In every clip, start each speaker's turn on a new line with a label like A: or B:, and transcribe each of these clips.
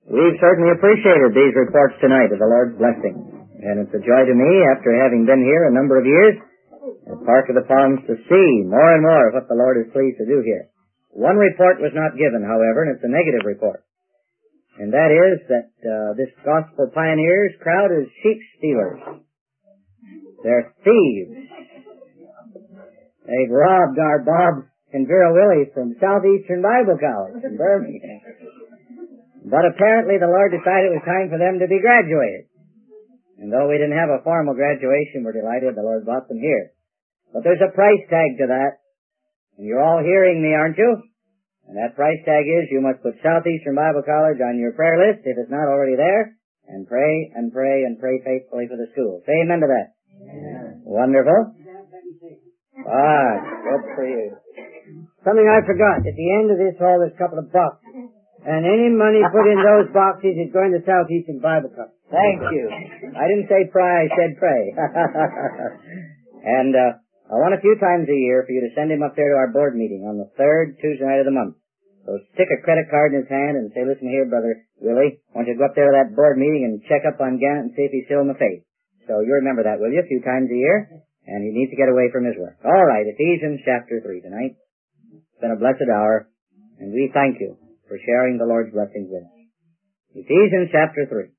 A: We've certainly appreciated these reports tonight of the Lord's blessing. And it's a joy to me, after having been here a number of years, at Park of the Palms, to see more and more of what the Lord is pleased to do here. One report was not given, however, and it's a negative report. And that is that this Gospel Pioneers crowd is sheep stealers. They're thieves. They've robbed our Bob and Vera Willie from Southeastern Bible College in Birmingham. But apparently the Lord decided it was time for them to be graduated. And though we didn't have a formal graduation, we're delighted the Lord brought them here. But there's a price tag to that. And you're all hearing me, aren't you? And that price tag is you must put Southeastern Bible College on your prayer list, if it's not already there, and pray and pray and pray faithfully for the school. Say amen to that. Amen. Wonderful. Good for you.
B: Something I forgot. At the end of this hall, there's a couple of boxes. And any money put in those boxes is going to Southeastern Bible College.
A: Thank you. I didn't say pray, I said pray. And I want a few times a year for you to send him up there to our board meeting on the third Tuesday night of the month. So stick a credit card in his hand and say, listen here, Brother Willie, I want you to go up there to that board meeting and check up on Gannett and see if he's still in the faith. So you remember that, will you? A few times a year. And he needs to get away from his work. All right, Ephesians chapter 3 tonight. It's been a blessed hour, and we thank you for sharing the Lord's blessings with us. Ephesians chapter 3.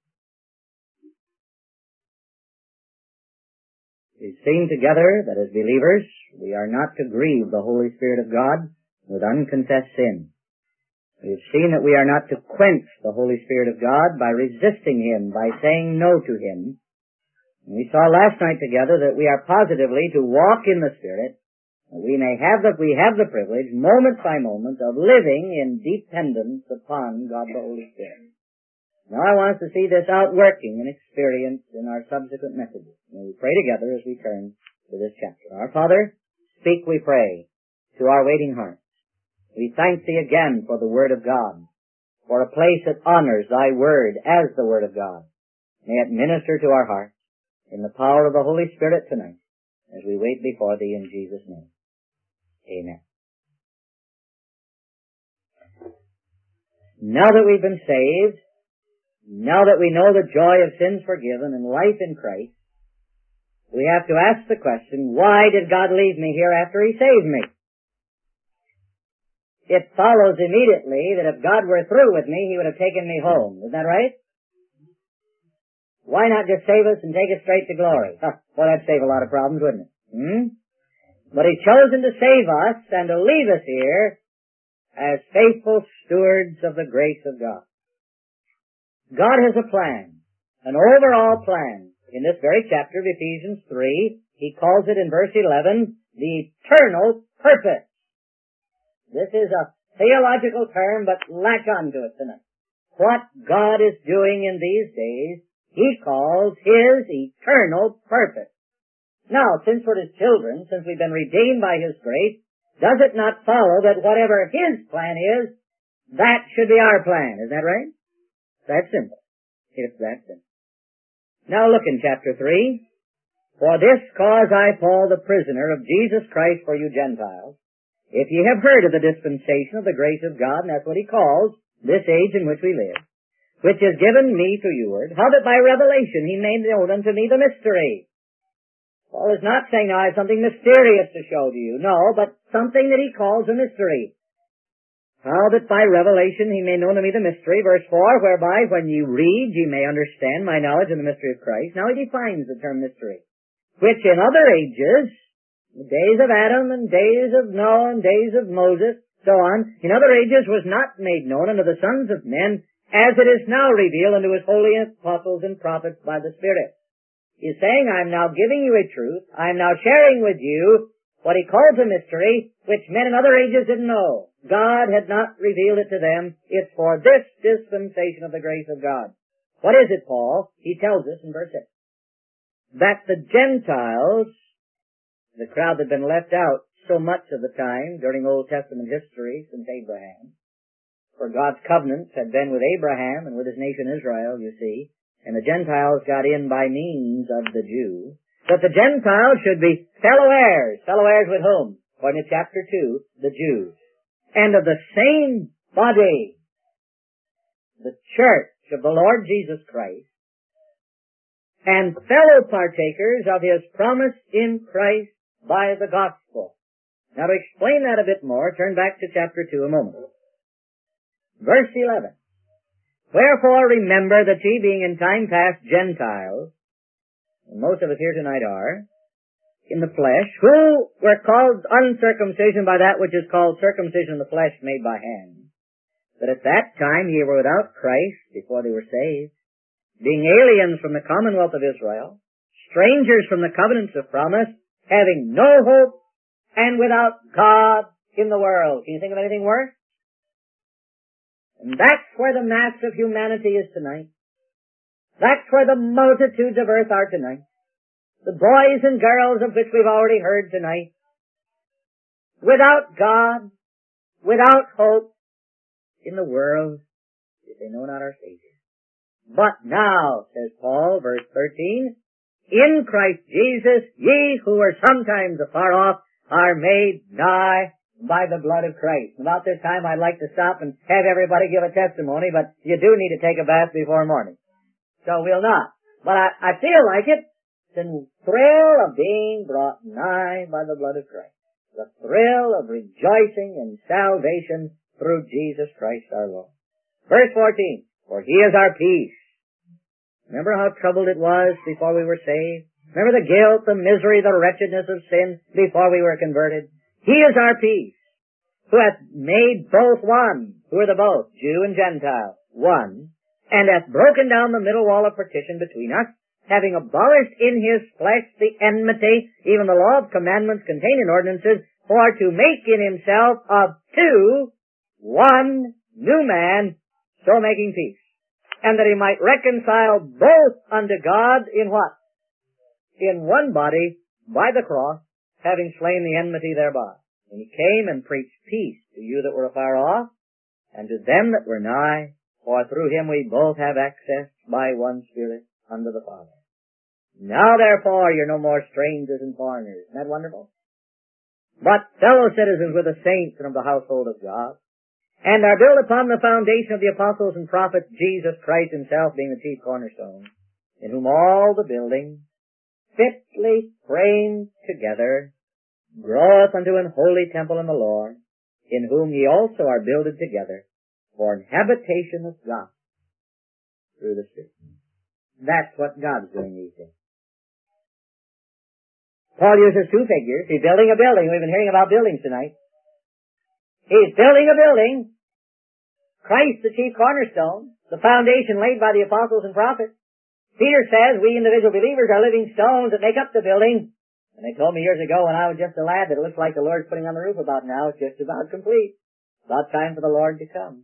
A: We've seen together that as believers, we are not to grieve the Holy Spirit of God with unconfessed sin. We've seen that we are not to quench the Holy Spirit of God by resisting Him, by saying no to Him. And we saw last night together that we are positively to walk in the Spirit. We have the privilege, moment by moment, of living in dependence upon God the Holy Spirit. Now I want us to see this outworking and experienced in our subsequent messages. And we pray together as we turn to this chapter. Our Father, speak, we pray, to our waiting hearts. We thank Thee again for the Word of God, for a place that honors Thy Word as the Word of God. May it minister to our hearts in the power of the Holy Spirit tonight as we wait before Thee in Jesus' name. Amen. Now that we've been saved, now that we know the joy of sins forgiven and life in Christ, we have to ask the question, why did God leave me here after He saved me? It follows immediately that if God were through with me, He would have taken me home. Isn't that right? Why not just save us and take us straight to glory? Well, that'd save a lot of problems, wouldn't it? But He's chosen to save us and to leave us here as faithful stewards of the grace of God. God has a plan, an overall plan. In this very chapter of Ephesians 3, He calls it in verse 11, the eternal purpose. This is a theological term, but latch on to it tonight. What God is doing in these days, He calls His eternal purpose. Now, since we're His children, since we've been redeemed by His grace, does it not follow that whatever His plan is, that should be our plan? Is that right? That's simple. It's that simple. Now look in chapter 3. For this cause I, Paul, the prisoner of Jesus Christ for you Gentiles, if ye have heard of the dispensation of the grace of God, and that's what He calls this age in which we live, which is given me to youward, how that by revelation He made known unto me the mystery. Paul is not saying, I have something mysterious to show to you. No, but something that he calls a mystery. How that by revelation He made known to me the mystery, verse 4, whereby when ye read ye may understand my knowledge in the mystery of Christ. Now he defines the term mystery, which in other ages, the days of Adam and days of Noah and days of Moses, so on, in other ages was not made known unto the sons of men, as it is now revealed unto His holy apostles and prophets by the Spirit. He's saying, I'm now giving you a truth, I'm now sharing with you what He calls a mystery, which men in other ages didn't know. God had not revealed it to them. It's for this dispensation of the grace of God. What is it, Paul? He tells us in verse 6. That the Gentiles, the crowd that had been left out so much of the time during Old Testament history since Abraham, for God's covenants had been with Abraham and with His nation Israel, you see, and the Gentiles got in by means of the Jew, that the Gentiles should be fellow heirs with whom? According to chapter 2, the Jews. And of the same body, the church, of the Lord Jesus Christ, and fellow partakers of His promise in Christ by the gospel. Now to explain that a bit more, turn back to chapter 2 a moment. Verse 11. Wherefore remember that ye being in time past Gentiles, and most of us here tonight are, in the flesh, who were called uncircumcision by that which is called circumcision of the flesh made by hand, that at that time ye were without Christ before they were saved, being aliens from the commonwealth of Israel, strangers from the covenants of promise, having no hope, and without God in the world. Can you think of anything worse? And that's where the mass of humanity is tonight. That's where the multitudes of earth are tonight. The boys and girls of which we've already heard tonight. Without God, without hope in the world, if they know not our Savior. But now, says Paul, verse 13, in Christ Jesus, ye who were sometimes afar off are made nigh by the blood of Christ. About this time I'd like to stop and have everybody give a testimony, but you do need to take a bath before morning. So we'll not. But I feel like it. The thrill of being brought nigh by the blood of Christ. The thrill of rejoicing in salvation through Jesus Christ our Lord. Verse 14. For He is our peace. Remember how troubled it was before we were saved? Remember the guilt, the misery, the wretchedness of sin before we were converted? He is our peace, who hath made both one. Who are the both? Jew and Gentile. One. And hath broken down the middle wall of partition between us, having abolished in His flesh the enmity, even the law of commandments contained in ordinances, for to make in Himself of two one new man, so making peace. And that He might reconcile both unto God in what? In one body, by the cross, having slain the enmity thereby. And He came and preached peace to you that were afar off, and to them that were nigh, for through Him we both have access by one Spirit unto the Father. Now therefore you're no more strangers and foreigners. Isn't that wonderful? But fellow citizens with the saints and of the household of God, and are built upon the foundation of the apostles and prophets, Jesus Christ Himself being the chief cornerstone, in whom all the building, fitly framed together, groweth unto an holy temple in the Lord, in whom ye also are builded together for an habitation of God through the Spirit. That's what God's doing these days. Paul uses two figures. He's building a building. We've been hearing about buildings tonight. He's building a building. Christ, the chief cornerstone, the foundation laid by the apostles and prophets. Peter says we individual believers are living stones that make up the building. And they told me years ago when I was just a lad that it looks like the Lord's putting on the roof about now. It's just about complete. About time for the Lord to come.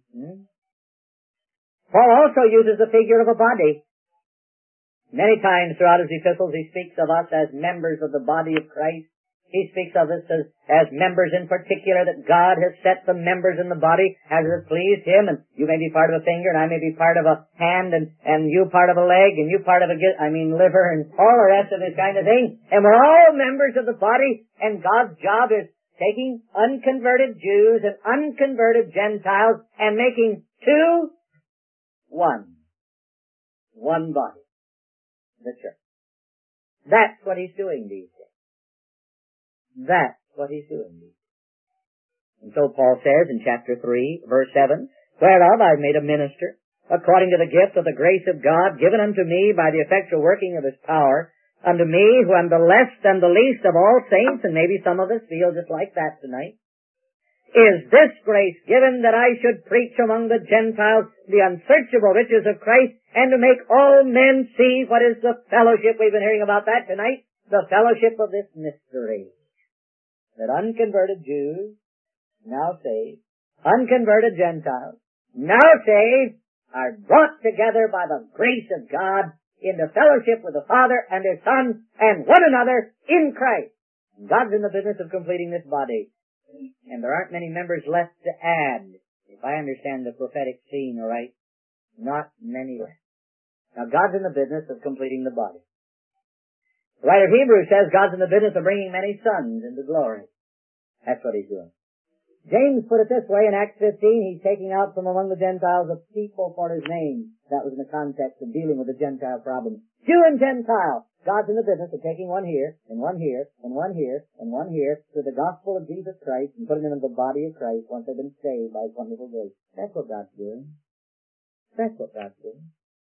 A: Paul also uses the figure of a body. Many times throughout his epistles he speaks of us as members of the body of Christ. He speaks of us as members in particular, that God has set the members in the body as it pleased Him, and you may be part of a finger, and I may be part of a hand, and you part of a leg, and you part of liver, and all the rest of this kind of thing. And we're all members of the body, and God's job is taking unconverted Jews and unconverted Gentiles and making two one. One body. The church. That's what He's doing these days. That's what He's doing these days. And so Paul says in chapter 3, verse 7, whereof I made a minister, according to the gift of the grace of God, given unto me by the effectual working of His power, unto me who am the less and the least of all saints, and maybe some of us feel just like that tonight, is this grace given that I should preach among the Gentiles the unsearchable riches of Christ, and to make all men see what is the fellowship, we've been hearing about that tonight, the fellowship of this mystery. That unconverted Jews, now saved, unconverted Gentiles, now saved, are brought together by the grace of God into fellowship with the Father and His Son and one another in Christ. God's in the business of completing this body. And there aren't many members left to add, if I understand the prophetic scene right. Not many left. Now God's in the business of completing the body. The writer of Hebrews says God's in the business of bringing many sons into glory. That's what He's doing. James put it this way in Acts 15, he's taking out from among the Gentiles a people for his name. That was in the context of dealing with the Gentile problem. Jew and Gentile. God's in the business of taking one here, and one here, and one here, and one here, to the gospel of Jesus Christ, and putting them into the body of Christ once they've been saved by His wonderful grace. That's what God's doing. That's what God's doing.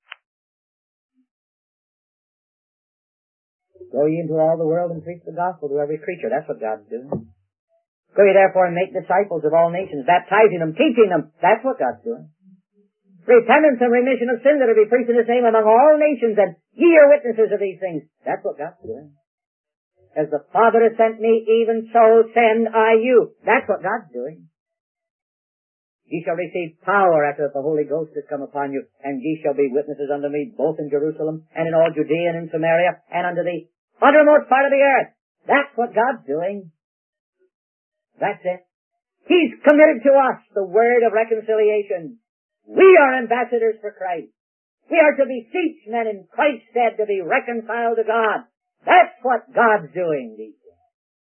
A: Go ye into all the world and preach the gospel to every creature. That's what God's doing. Go ye therefore and make disciples of all nations, baptizing them, teaching them. That's what God's doing. Repentance and remission of sin that will be preached in His name among all nations, and ye are witnesses of these things. That's what God's doing. As the Father has sent me, even so send I you. That's what God's doing. Ye shall receive power after that the Holy Ghost has come upon you, and ye shall be witnesses unto me both in Jerusalem and in all Judea and in Samaria and unto the uttermost part of the earth. That's what God's doing. That's it. He's committed to us the word of reconciliation. We are ambassadors for Christ. We are to beseech men in Christ's stead to be reconciled to God. That's what God's doing these days.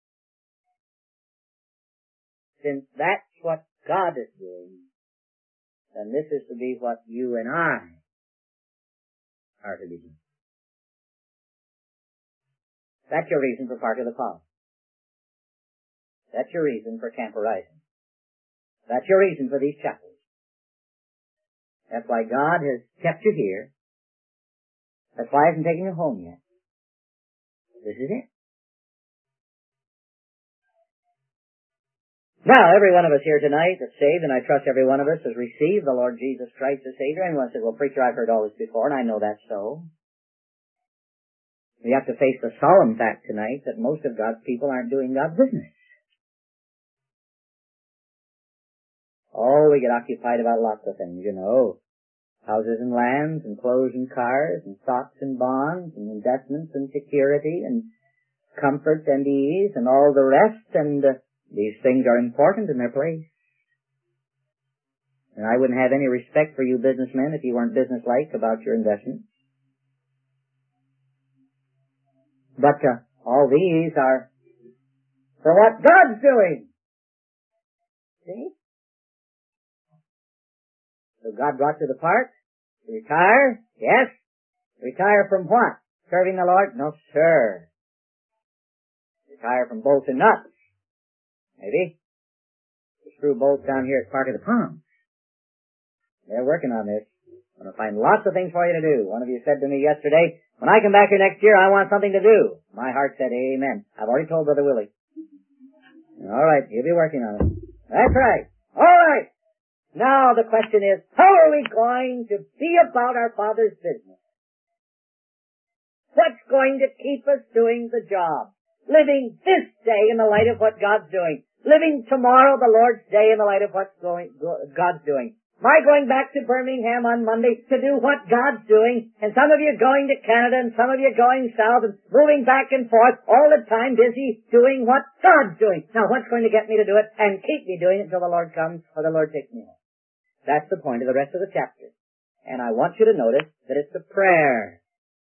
A: Since that's what God is doing, then this is to be what you and I are to be doing. That's your reason for Park of the Palms. That's your reason for Camp Horizon. That's your reason for these chapels. That's why God has kept you here. That's why He hasn't taken you home yet. This is it. Now, every one of us here tonight that's saved, and I trust every one of us has received the Lord Jesus Christ as Savior. Anyone says, well, preacher, I've heard all this before, and I know that's so. We have to face the solemn fact tonight that most of God's people aren't doing God's business. Oh, we get occupied about lots of things, you know. Houses and lands, and clothes and cars, and stocks and bonds, and investments and security, and comfort and ease, and all the rest, and these things are important in their place. And I wouldn't have any respect for you businessmen if you weren't businesslike about your investments. But all these are for what God's doing. See? So God brought you to the park. Retire? Yes. Retire from what? Serving the Lord? No, sir. Retire from bolts and nuts. Maybe. The screw bolts down here at Park of the Palms. They're working on this. I'm going to find lots of things for you to do. One of you said to me yesterday, when I come back here next year, I want something to do. My heart said, amen. I've already told Brother Willie. All right, he'll be working on it. That's right. All right. Now the question is, how are we going to be about our Father's business? What's going to keep us doing the job? Living this day in the light of what God's doing. Living tomorrow, the Lord's day, in the light of what God's doing. Am I going back to Birmingham on Monday to do what God's doing? And some of you going to Canada and some of you going south and moving back and forth all the time busy doing what God's doing. Now what's going to get me to do it and keep me doing it until the Lord comes or the Lord takes me home? That's the point of the rest of the chapter. And I want you to notice that it's a prayer.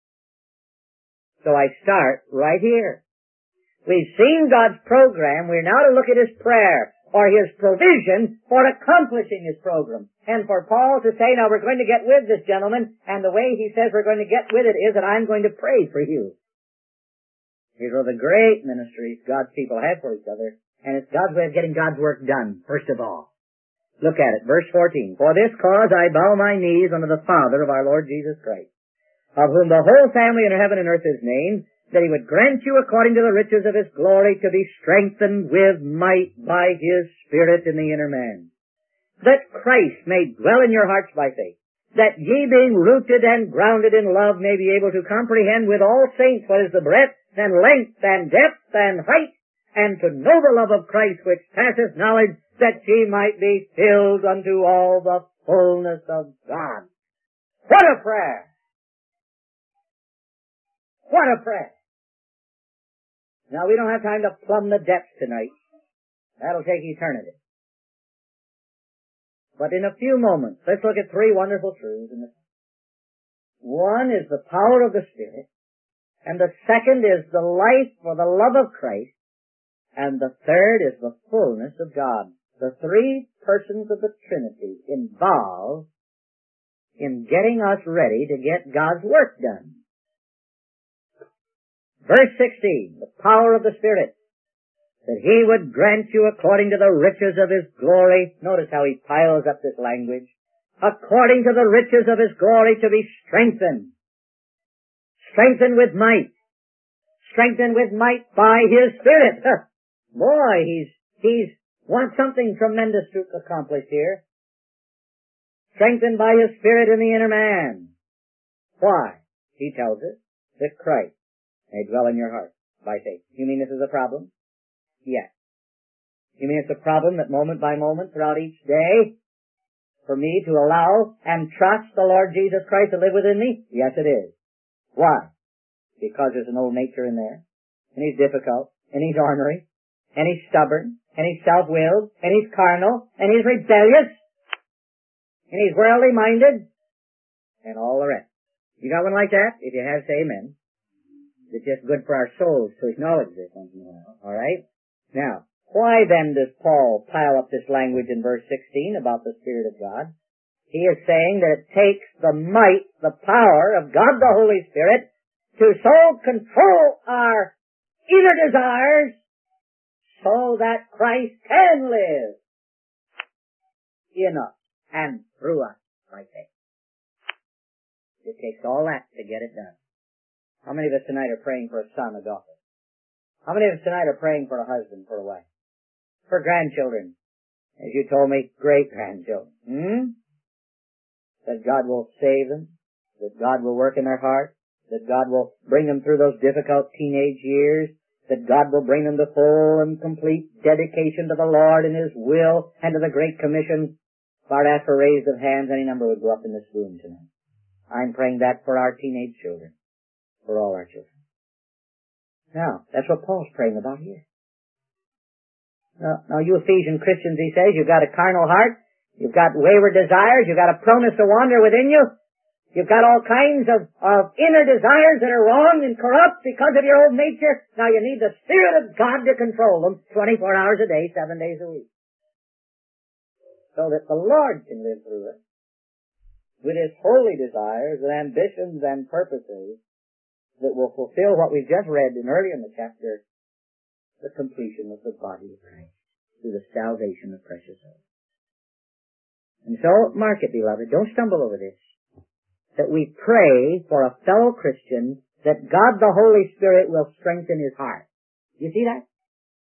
A: So I start right here. We've seen God's program. We're now to look at His prayer, or His provision for accomplishing His program. And for Paul to say, now we're going to get with this gentleman, and the way he says we're going to get with it is that I'm going to pray for you. These are the great ministries God's people have for each other, and it's God's way of getting God's work done, first of all. Look at it, verse 14. For this cause I bow my knees unto the Father of our Lord Jesus Christ, of whom the whole family under heaven and earth is named, that He would grant you according to the riches of His glory to be strengthened with might by His Spirit in the inner man, that Christ may dwell in your hearts by faith, that ye being rooted and grounded in love may be able to comprehend with all saints what is the breadth and length and depth and height, and to know the love of Christ which passeth knowledge, that ye might be filled unto all the fullness of God. What a prayer! What a prayer! Now, we don't have time to plumb the depths tonight. That'll take eternity. But in a few moments, let's look at three wonderful truths. One is the power of the Spirit, and the second is the life for the love of Christ, and the third is the fullness of God. the three persons of the Trinity involved in getting us ready to get God's work done. Verse 16, the power of the Spirit, that He would grant you according to the riches of His glory. Notice how He piles up this language. According to the riches of His glory to be strengthened. Strengthened with might. Strengthened with might by His Spirit. Boy, he's wants something tremendous to accomplish here. Strengthened by His Spirit in the inner man. Why? He tells us that Christ may dwell in your heart by faith. You mean this is a problem? Yes. You mean it's a problem that moment by moment throughout each day for me to allow and trust the Lord Jesus Christ to live within me? Yes, it is. Why? Because there's an old nature in there, and he's difficult, and he's ornery, and he's stubborn, and he's self-willed, and he's carnal, and he's rebellious, and he's worldly minded, and all the rest. You got one like that? If you have, say amen. It's just good for our souls to acknowledge this once in a while. Alright? Now, why then does Paul pile up this language in verse 16 about the Spirit of God? He is saying that it takes the might, the power of God the Holy Spirit to so control our inner desires so that Christ can live in us and through us by faith. It takes all that to get it done. How many of us tonight are praying for a son, a daughter? How many of us tonight are praying for a husband, for a wife? For grandchildren? As you told me, great-grandchildren. That God will save them, that God will work in their heart, that God will bring them through those difficult teenage years, that God will bring them to full and complete dedication to the Lord and His will and to the Great Commission. If I'd ask for raised of hands, any number would go up in this room tonight. I'm praying that for our teenage children, for all our children. Now, that's what Paul's praying about here. Now you Ephesian Christians, he says, you've got a carnal heart, you've got wayward desires, you've got a proneness to wander within you, you've got all kinds of inner desires that are wrong and corrupt because of your old nature. Now you need the Spirit of God to control them 24 hours a day, 7 days a week. So that the Lord can live through it with His holy desires and ambitions and purposes that will fulfill what we've just read earlier in the chapter, the completion of the body of Christ through the salvation of precious souls. And so, mark it, beloved, don't stumble over this, that we pray for a fellow Christian that God the Holy Spirit will strengthen his heart. You see that?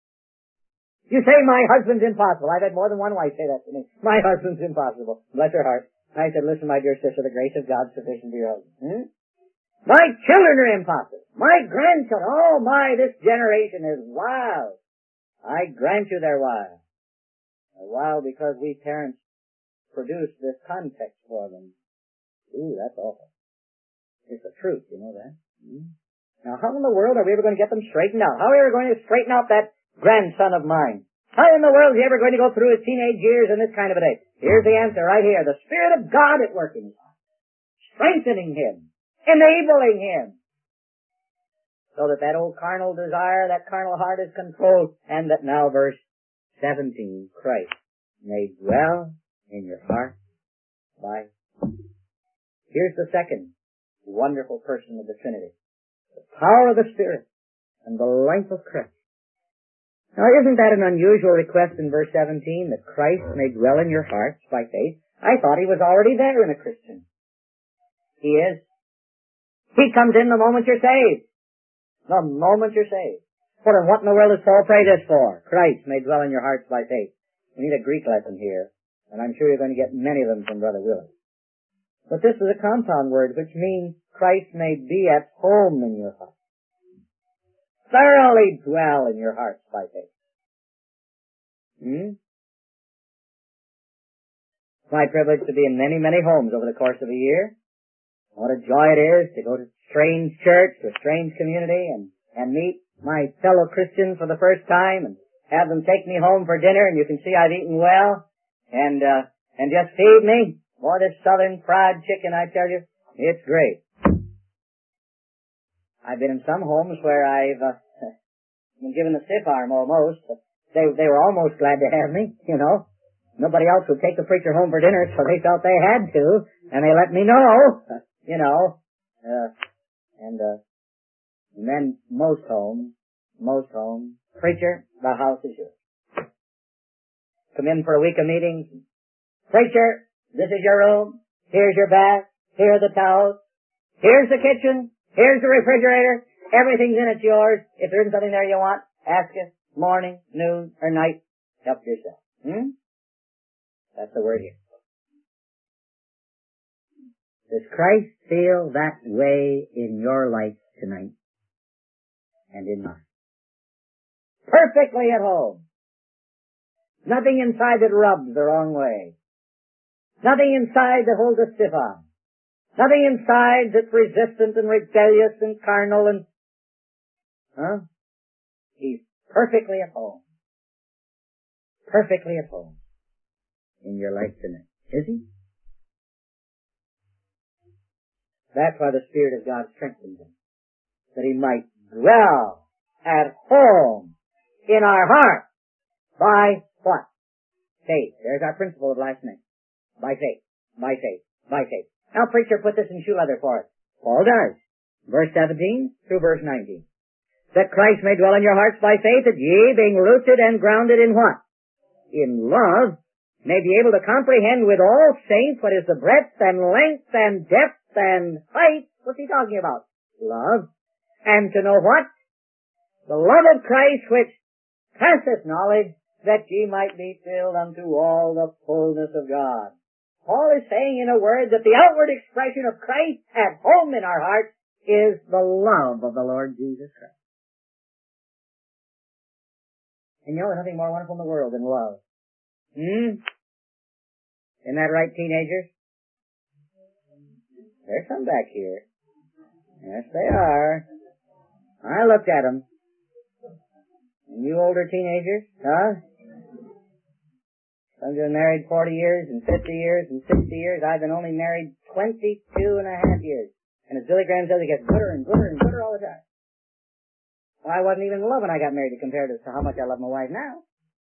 A: You say, my husband's impossible. I've had more than one wife say that to me. My husband's impossible. Bless her heart. I said, listen, my dear sister, the grace of God is sufficient for your husband. My children are impossible. My grandchildren, oh my, this generation is wild. I grant you they're wild. They're wild because we parents produced this context for them. Ooh, that's awful. It's the truth, you know that? Now, how in the world are we ever going to get them straightened out? How are we ever going to straighten out that grandson of mine? How in the world is he ever going to go through his teenage years in this kind of a day? Here's the answer right here. The Spirit of God at work in his heart. Strengthening him. Enabling him. So that old carnal desire, that carnal heart is controlled. And that now, verse 17, Christ may dwell in your heart by. Here's the second wonderful person of the Trinity. The power of the Spirit and the life of Christ. Now, isn't that an unusual request in verse 17, that Christ may dwell in your hearts by faith? I thought he was already there in a Christian. He is. He comes in the moment you're saved. The moment you're saved. Well, then what in the world does Paul pray this for? Christ may dwell in your hearts by faith. We need a Greek lesson here, and I'm sure you're going to get many of them from Brother Willis. But this is a compound word, which means Christ may be at home in your heart. Thoroughly dwell in your hearts by faith. It's my privilege to be in many, many homes over the course of a year. What a joy it is to go to a strange church, to a strange community, and meet my fellow Christians for the first time, and have them take me home for dinner, and you can see I've eaten well, and just feed me. Boy, this southern fried chicken, I tell you, it's great. I've been in some homes where I've been given the stiff arm almost. they were almost glad to have me, you know. Nobody else would take the preacher home for dinner, so they felt they had to, and they let me know, you know. And then most homes, preacher, the house is yours. Come in for a week of meetings. Preacher, this is your room. Here's your bath. Here are the towels. Here's the kitchen. Here's the refrigerator. Everything's in it yours. If there isn't something there you want, ask us. Morning, noon, or night. Help yourself. That's the word here. Does Christ feel that way in your life tonight? And in mine? Perfectly at home. Nothing inside that rubs the wrong way. Nothing inside that holds a stiff arm. Nothing inside that's resistant and rebellious and carnal and... He's perfectly at home. Perfectly at home in your life tonight. Is he? That's why the Spirit of God strengthens him. That he might dwell at home in our heart. By what? Faith. There's our principle of last night. By faith. By faith. By faith. Now, preacher, put this in shoe leather for us. Paul does. Verse 17 through verse 19. That Christ may dwell in your hearts by faith, that ye, being rooted and grounded in what? In love, may be able to comprehend with all saints what is the breadth and length and depth and height. What's he talking about? Love. And to know what? The love of Christ which passeth knowledge, that ye might be filled unto all the fullness of God. Paul is saying in a word that the outward expression of Christ at home in our hearts is the love of the Lord Jesus Christ. And you know, there's nothing more wonderful in the world than love. Isn't that right, teenagers? There's some back here. Yes, they are. I looked at them. And you older teenagers, huh? Some of you have married 40 years and 50 years and 60 years. I've been only married 22 and a half years. And as Billy Graham says, it gets gooder and gooder and gooder all the time. Well, I wasn't even in love when I got married compared to how much I love my wife now.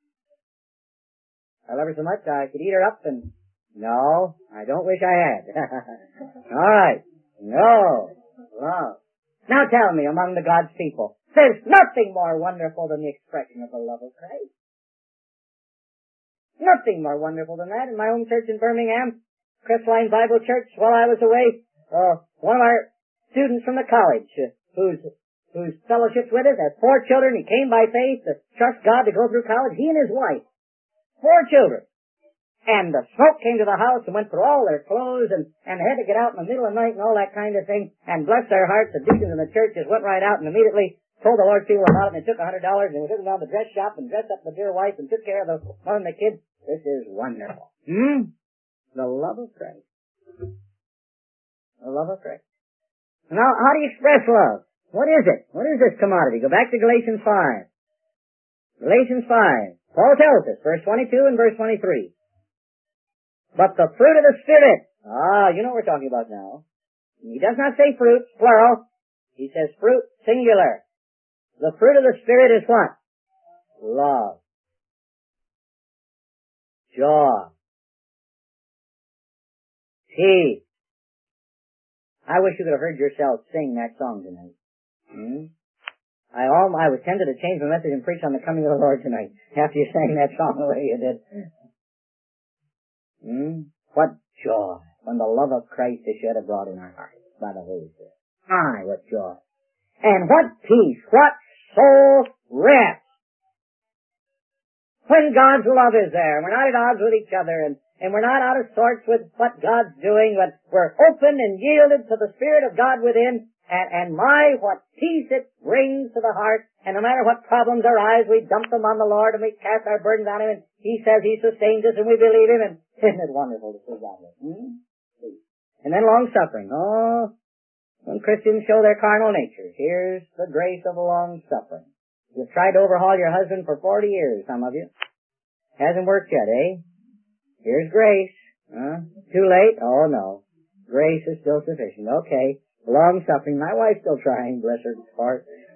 A: I love her so much I could eat her up and... No, I don't wish I had. All right. No. Love. Now tell me, among the God's people, there's nothing more wonderful than the expression of the love of Christ. Nothing more wonderful than that. In my own church in Birmingham, Crestline Bible Church, while I was away, one of our students from the college, whose fellowship's with us, has 4 children. He came by faith to trust God to go through college. He and his wife. 4 children. And the smoke came to the house and went through all their clothes and they had to get out in the middle of the night and all that kind of thing. And bless their hearts, the deacons in the church just went right out and immediately told the Lord's people about it, and they took $100 and they took them down to the dress shop and dressed up the dear wife and took care of the mother and the kids. This is wonderful. The love of Christ. The love of Christ. Now, how do you express love? What is it? What is this commodity? Go back to Galatians 5. Galatians 5. Paul tells us, verse 22 and verse 23. But the fruit of the Spirit. You know what we're talking about now. He does not say fruit, plural. He says fruit, singular. The fruit of the Spirit is what? Love. Joy. Peace. I wish you could have heard yourself sing that song tonight. I was tempted to change my message and preach on the coming of the Lord tonight after you sang that song the way you did. What joy when the love of Christ is shed abroad in our hearts by the Holy Spirit. What joy. And what peace, what soul rest. When God's love is there, we're not at odds with each other and we're not out of sorts with what God's doing, but we're open and yielded to the Spirit of God within, and what peace it brings to the heart, and no matter what problems arise, we dump them on the Lord and we cast our burdens on Him, and He says He sustains us and we believe Him, and isn't it wonderful to see God? And then long-suffering. When Christians show their carnal nature, here's the grace of long-suffering. You've tried to overhaul your husband for 40 years, some of you. Hasn't worked yet, eh? Here's grace. Too late? Oh, no. Grace is still sufficient. Okay. Long-suffering. My wife's still trying, bless her heart.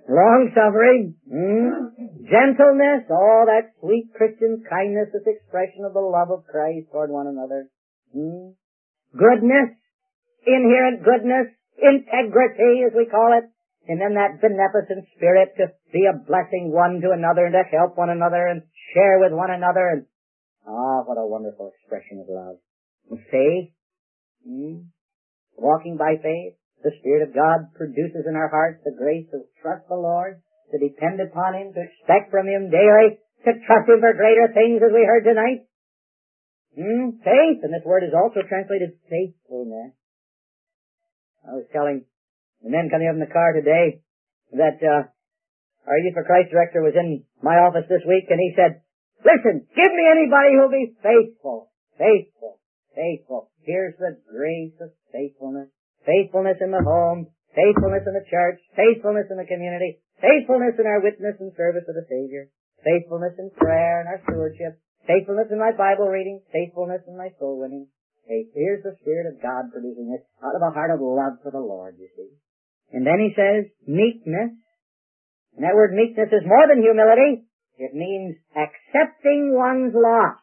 A: long-suffering, gentleness, all that sweet Christian kindness is expression of the love of Christ toward one another. Goodness, inherent goodness, integrity as we call it, and then that beneficent spirit to be a blessing one to another and to help one another and share with one another. And what a wonderful expression of love. And faith, walking by faith, the Spirit of God produces in our hearts the grace to trust the Lord, to depend upon Him, to expect from Him daily, to trust Him for greater things as we heard tonight. Faith, and this word is also translated faithfulness. I was telling the men coming up in the car today that our Youth for Christ director was in my office this week, and he said, listen, give me anybody who'll be faithful. Faithful. Faithful. Here's the grace of faithfulness. Faithfulness in the home. Faithfulness in the church. Faithfulness in the community. Faithfulness in our witness and service of the Savior. Faithfulness in prayer and our stewardship. Faithfulness in my Bible reading. Faithfulness in my soul winning. Faith. Here's the Spirit of God producing this out of a heart of love for the Lord, you see. And then he says, meekness. And that word meekness is more than humility. It means accepting one's lot.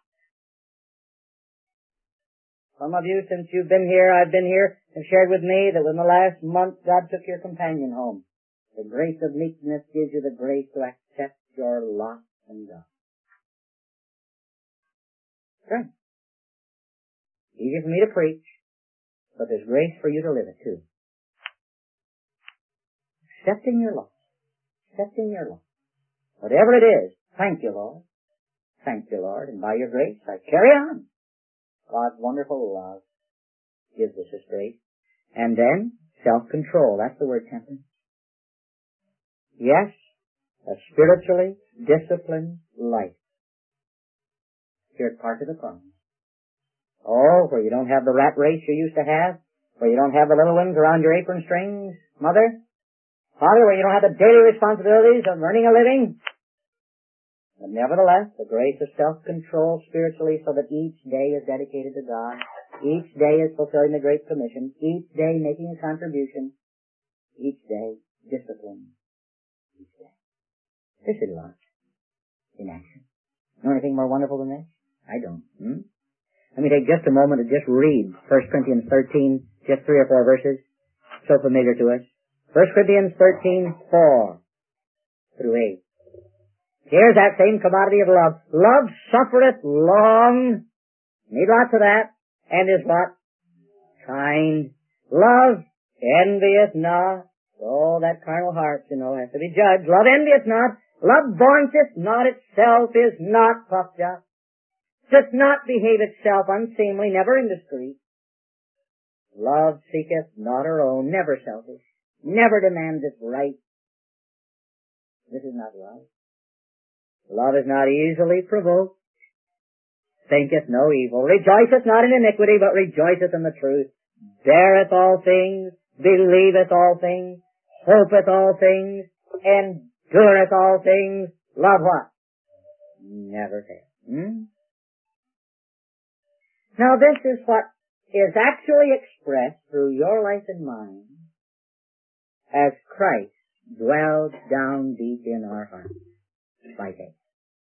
A: Some of you, since you've been here, I've been here, have shared with me that in the last month God took your companion home. The grace of meekness gives you the grace to accept your lot in God. Right. Easy for me to preach, but there's grace for you to live it too. Accepting your lot. Accepting your lot. Whatever it is, thank you, Lord. Thank you, Lord. And by your grace, I carry on. God's wonderful love gives us this grace. And then, self-control. That's the word temperance. Yes, a spiritually disciplined life. Here's part of the promise. Oh, where you don't have the rat race you used to have, where you don't have the little ones around your apron strings, mother, father, where you don't have the daily responsibilities of earning a living. But nevertheless, the grace of self-control spiritually so that each day is dedicated to God, each day is fulfilling the Great Commission, each day making a contribution, each day discipline, each day. This is love in action. Know anything more wonderful than this? I don't. Let me take just a moment to just read 1 Corinthians 13, just 3 or 4 verses, so familiar to us. 1 Corinthians 13, 4 through 8. Here's that same commodity of love. Love suffereth long, need lots of that, and is what? Kind. Love envieth not. Oh, that carnal heart, you know, has to be judged. Love envieth not. Love vaunteth not itself, is not puffed up, doth not behave itself unseemly, never indiscreet. Love seeketh not her own, never selfish, never demands its right. This is not love. Love is not easily provoked, thinketh no evil, rejoiceth not in iniquity, but rejoiceth in the truth, beareth all things, believeth all things, hopeth all things, endureth all things. Love what? Never fails. Now this is what is actually expressed through your life and mine as Christ dwells down deep in our hearts by faith.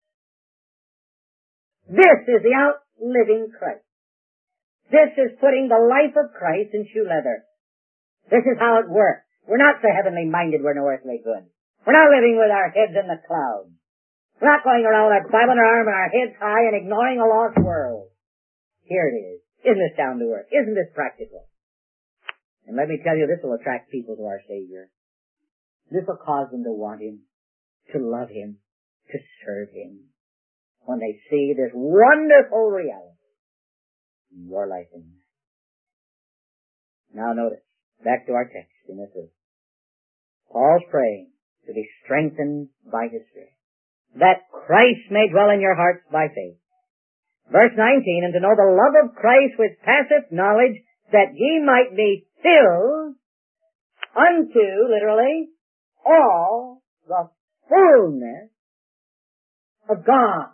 A: This is the outliving Christ. This is putting the life of Christ in shoe leather. This is how it works. We're not so heavenly minded we're no earthly good. We're not living with our heads in the clouds. We're not going around with our Bible in our arm and our heads high and ignoring a lost world. Here it is. Isn't this down to earth? Isn't this practical? And let me tell you, this will attract people to our Savior. This will cause them to want Him, to love Him, to serve Him, when they see this wonderful reality in your life and mine. Now notice, back to our text in this verse. Paul's praying to be strengthened by His Spirit, that Christ may dwell in your hearts by faith. Verse 19, and to know the love of Christ which passeth knowledge, that ye might be filled unto, literally, all the fullness of God.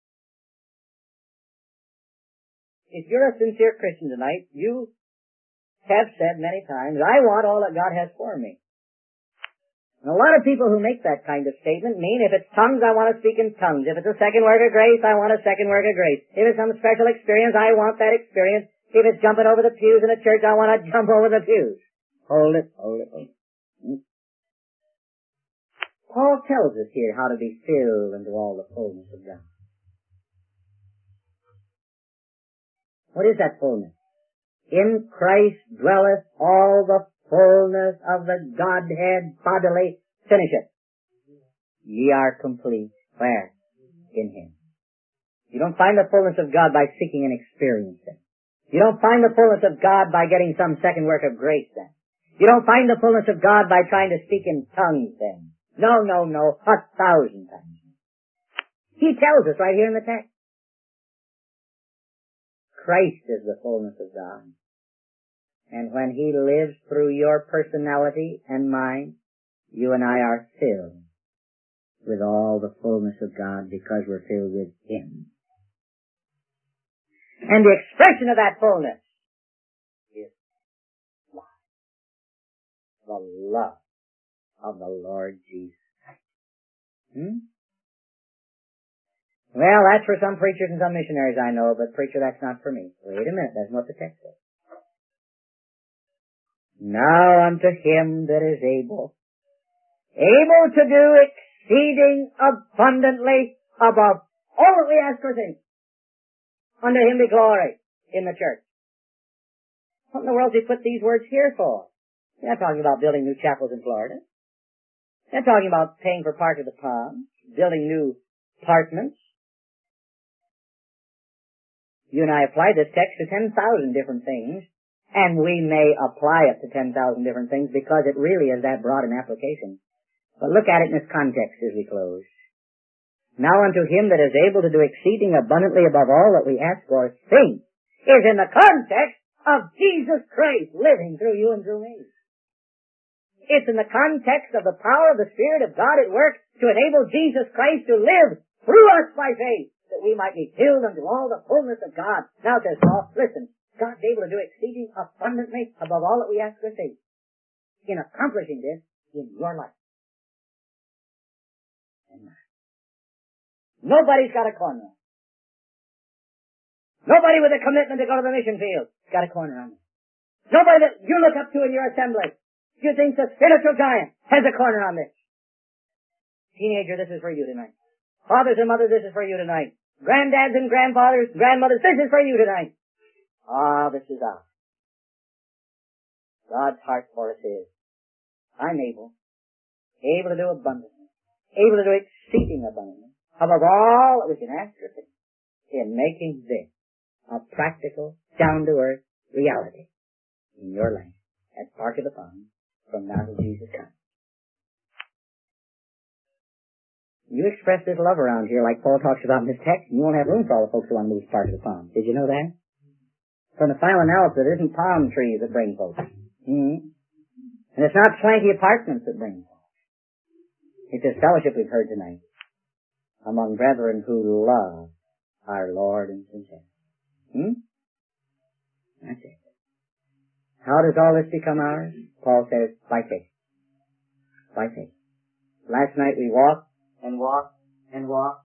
A: If you're a sincere Christian tonight, you have said many times, I want all that God has for me. And a lot of people who make that kind of statement mean if it's tongues, I want to speak in tongues. If it's a second work of grace, I want a second work of grace. If it's some special experience, I want that experience. If it's jumping over the pews in a church, I want to jump over the pews. Hold it. Paul tells us here how to be filled into all the fullness of God. What is that fullness? In Christ dwelleth all the fullness of the Godhead bodily. Finish it. Ye are complete. Where? In Him. You don't find the fullness of God by seeking and experiencing. You don't find the fullness of God by getting some second work of grace then. You don't find the fullness of God by trying to speak in tongues then. No, 1,000 times. He tells us right here in the text. Christ is the fullness of God. And when He lives through your personality and mine, you and I are filled with all the fullness of God because we're filled with Him. And the expression of that fullness is love. The love of the Lord Jesus. Well, that's for some preachers and some missionaries I know, but preacher, that's not for me. Wait a minute, that's what the text says. Now unto Him that is able to do exceeding abundantly above all that we ask or think. Unto Him be glory in the church. What in the world did He put these words here for? He's not talking about building new chapels in Florida. He's not talking about paying for Park of the Palms, building new apartments. You and I apply this text to 10,000 different things, and we may apply it to 10,000 different things because it really is that broad an application. But look at it in its context as we close. Now unto Him that is able to do exceeding abundantly above all that we ask or think is in the context of Jesus Christ living through you and through me. It's in the context of the power of the Spirit of God at work to enable Jesus Christ to live through us by faith, that we might be filled unto all the fullness of God. Now says Paul, listen, God's able to do exceeding abundantly above all that we ask or think in accomplishing this in your life. And mine. Nobody's got a corner. Nobody with a commitment to go to the mission field has got a corner on it. Nobody that you look up to in your assembly, you think's a spiritual giant, has a corner on this. Teenager, this is for you tonight. Fathers and mothers, this is for you tonight. Granddads and grandfathers, grandmothers, this is for you tonight. Ah, this is ours. God's heart for us is, I'm able to do abundantly, able to do exceeding abundantly, above all that we can ask or think, in making this a practical, down-to-earth reality in your life at Park of the Palms from now till Jesus comes. You express this love around here like Paul talks about in this text, and you won't have room for all the folks who want to move to Park of the Palms. Did you know that? From the final analysis, it isn't palm trees that bring folks. And it's not swanky apartments that bring folks. It's this fellowship we've heard tonight among brethren who love our Lord and Savior. That's it. How does all this become ours? Paul says, by faith. By faith. Last night we walked and walked and walked